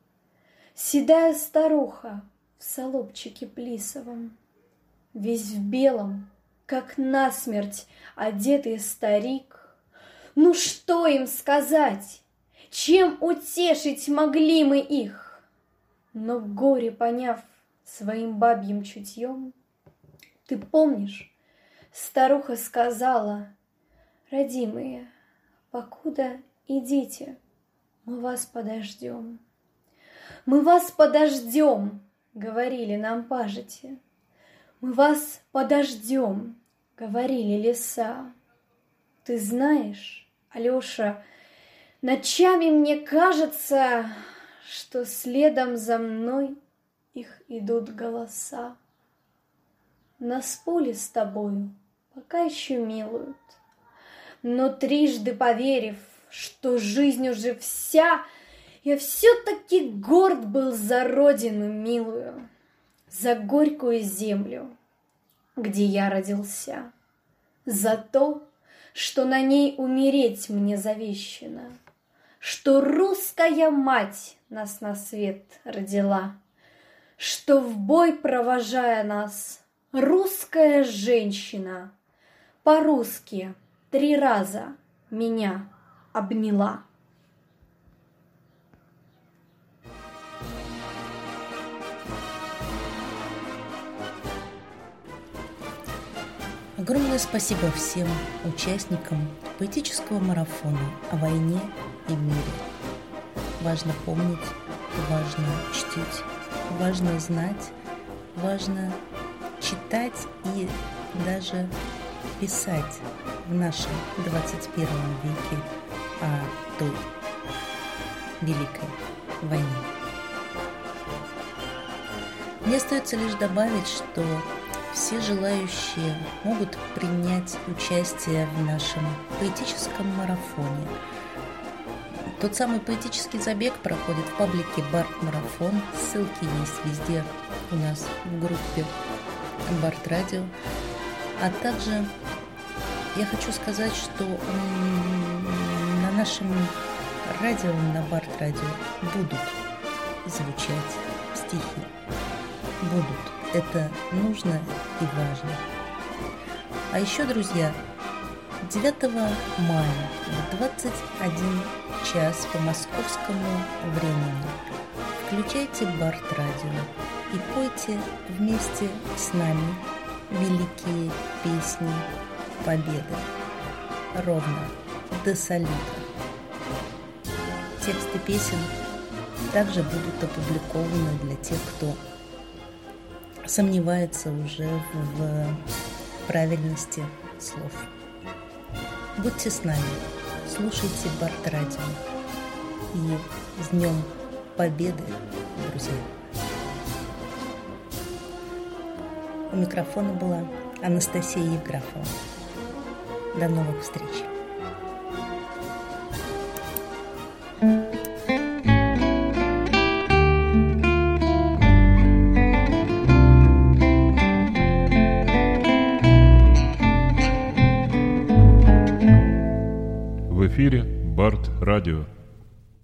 седая старуха в солобчике плисовом, весь в белом, как насмерть одетый старик. Ну что им сказать? Чем утешить могли мы их? Но горе поняв своим бабьим чутьем, ты помнишь, старуха сказала: родимые, покуда идите, мы вас подождем. Мы вас подождем, говорили нам пажити. Мы вас подождем, говорили леса. Ты знаешь, Алёша, ночами мне кажется, что следом за мной их идут голоса. Нас пули с тобою пока еще милуют, но трижды поверив, что жизнь уже вся, я все-таки горд был за родину милую, за горькую землю, где я родился, за то, что на ней умереть мне завещено, что русская мать нас на свет родила, что в бой провожая нас русская женщина по-русски 3 раза меня обняла. Огромное спасибо всем участникам поэтического марафона о войне и мире. Важно помнить, важно чтить, важно знать, важно читать и даже писать в нашем 21 веке о той великой войне. Мне остается лишь добавить, что все желающие могут принять участие в нашем поэтическом марафоне. Тот самый поэтический забег проходит в паблике Барт Марафон. Ссылки есть везде у нас в группе Барт Радио. А также я хочу сказать, что на нашем радио, на Барт Радио будут звучать стихи. Будут. Это нужно и важно. А еще, друзья, 9 мая в 21 час по московскому времени включайте Барт Радио и пойте вместе с нами великие песни Победы. Ровно до салюта. Тексты песен также будут опубликованы для тех, кто сомневается уже в правильности слов. Будьте с нами, слушайте Барт Радио. И с Днем Победы, друзья! У микрофона была Анастасия Евграфова. До новых встреч! В эфире Барт Радио.